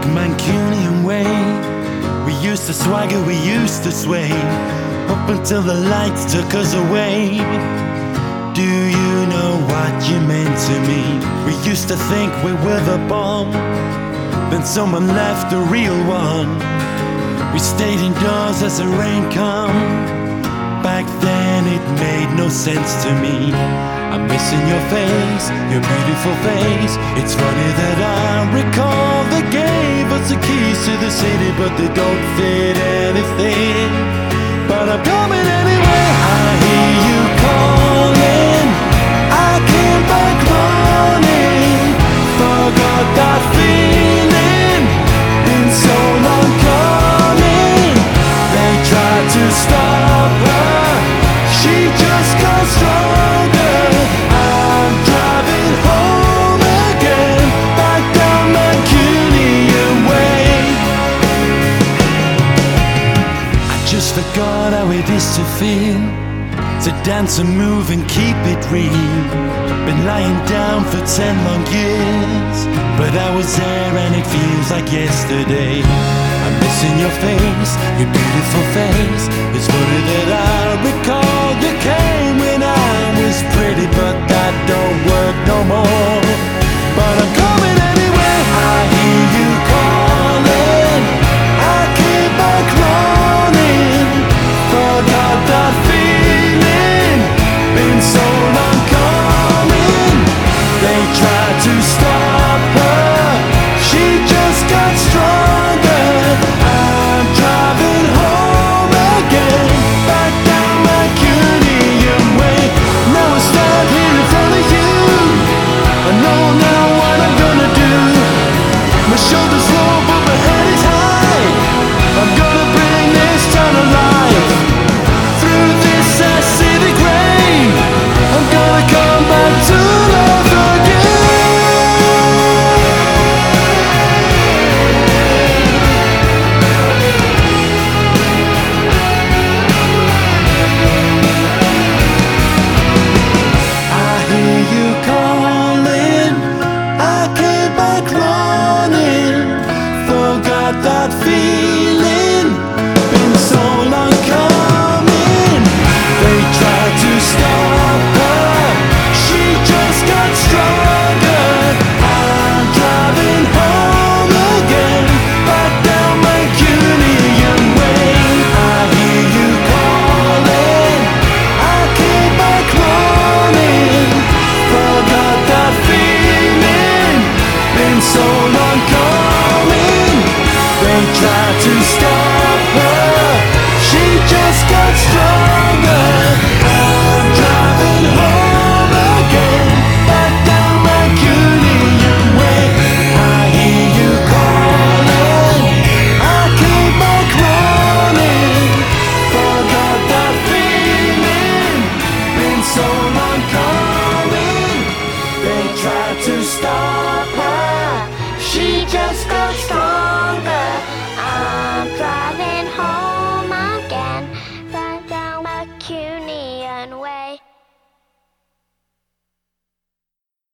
Mancunian way. We used to swagger, we used to sway, up until the lights took us away. Do you know what you meant to me? We used to think we were the bomb, then someone left the real one. We stayed indoors as the rain come. Back then it made no sense to me. I'm missing your face, your beautiful face. It's funny that I recall they gave us the keys to the city, but they don't fit anything. But I'm coming anyway. I hear you calling, I came back running. Forgot that feeling, been so long coming. They tried to stop her, she just got stronger. I'm driving home again, back down Mancunian way. I just forgot how it is to feel, to dance and move and keep it real. Been lying down for 10 long years, but I was there and it feels like yesterday. I'm missing your face, your beautiful face. It's funny that I recall you came when I was pretty, but that don't work no more. But I'm coming anyway. I hear you calling, I came back running. Forgot that feeling, been so long coming. They tried to stop her, she just got stronger. I'm driving home again, back down Mancunian way. Now I stand here in front of you, I know now what I'm gonna do. My shoulders low but my head is high. I'm gonna bring this town alive. Through this acidic rain, I'm gonna come back to love again. I hear you calling, I came back running. Forgot that feeling, been so long coming. They tried to stop her, she just got stronger. I'm driving home again, back down Mancunian way. I hear you calling, I came back running. Forgot that feeling, been so long coming. They tried to stop her, she just got stronger. I'm driving home again, back down Mancunian way. I hear you calling, I came back running. Forgot that feeling, been so long coming. They tried to stop her, she just got stronger.